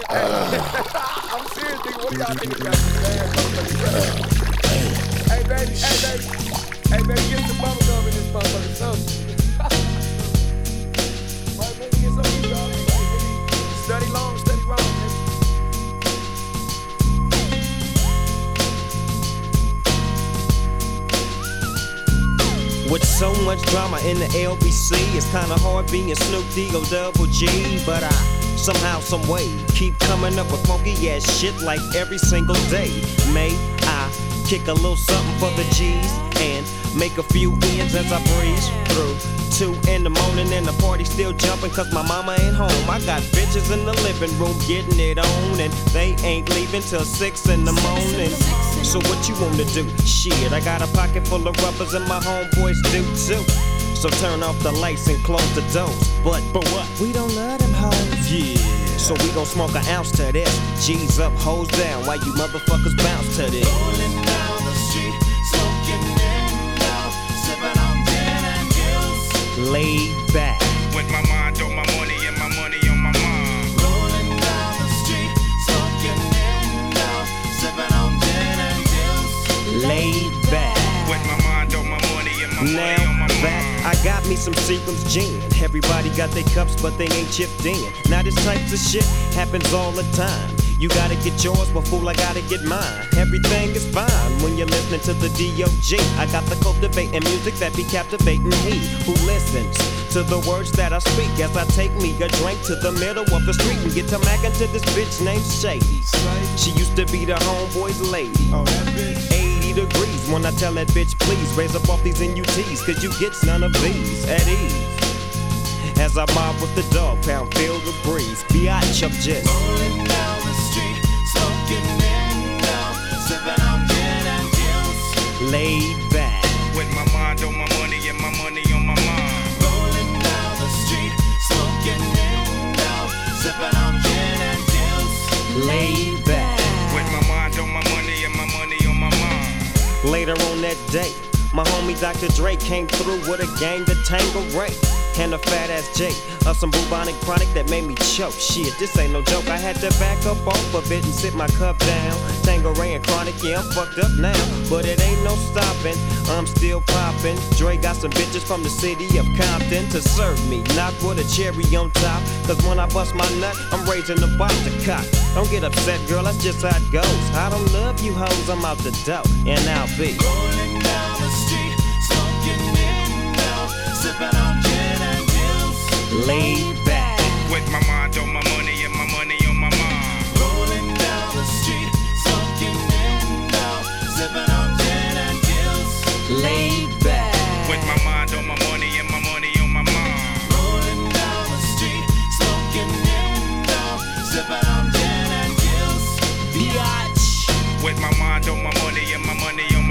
I'm serious, nigga. What do y'all niggas got some bad motherfucking Hey, baby. Hey, baby, get some bubble gum in this motherfucking sauce. Right, baby, get some of these, y'all. Study long, study wrong, nigga. With so much drama in the LBC, it's kinda hard being Snoop D-O double G. But I somehow, someway, keep coming up with funky ass shit like every single day. May I kick a little something for the G's and make a few ends as I breeze through 2 in the morning and the party still jumping cause my mama ain't home. I got bitches in the living room getting it on and they ain't leaving till 6 in the morning. So what you wanna do? Shit, I got a pocket full of rubbers and my homeboys do too. So turn off the lights and close the doors. But what? We don't love them hoes. Yeah. So we gon' smoke an ounce to this. G's up, hoes down, while you motherfuckers bounce to this. Rolling down the street, smoking in now, sipping on gin and gills. Laid back. With my mind on my money and my money on my mind. Rolling down the street, smoking in now, sipping on gin and gills. Laid back. With my mind on my money and my money Now on my that mind. I got me some Seagram's gin. Everybody got their cups, but they ain't chipped in. Now this type of shit happens all the time. You gotta get yours, but fool, I gotta get mine. Everything is fine when you're listening to the D.O.G. I got the cultivating music that be captivating he who listens to the words that I speak as I take me a drink to the middle of the street and get to mackin' to this bitch named Shady. She used to be the homeboy's lady. 80 degrees when I tell that bitch, please raise up off these NUTs, cause you get none of these at ease. As I mob with the dog pound, feel the breeze. Biatch up just Rolling down the street, smoking in now, sipping on gin and gills. laid back. With my mind on my money and my money on my mind. Rolling down the street, smoking in now, sipping on gin and gills. Laid back. With my mind on my money and my money on my mind. Later on that day, my homie Dr. Dre came through with a gang to Tango Ray and a fat ass J of some bubonic chronic that made me choke. Shit, this ain't no joke. I had to back up off of it and sit my cup down. Tango Ray and chronic, yeah, I'm fucked up now, but it ain't no stopping. I'm still popping. Dre got some bitches from the city of Compton to serve me, not with a cherry on top. Cause when I bust my nut, I'm raising the bar to cock. Don't get upset, girl, that's just how it goes. I don't love you hoes, I'm out the dough, and I'll be Rolling down the street, smoking in now, sipping on gin and gills. laid back. With my mind on my money and my money on my mind. Rolling down the street, smoking in now, sipping on gin and gills. Laid back. With my mind on my money and my money on my mind. Rolling down the street, smoking in now, sipping on gin and gills. Biatch. With my mind on my money and my money on my mind.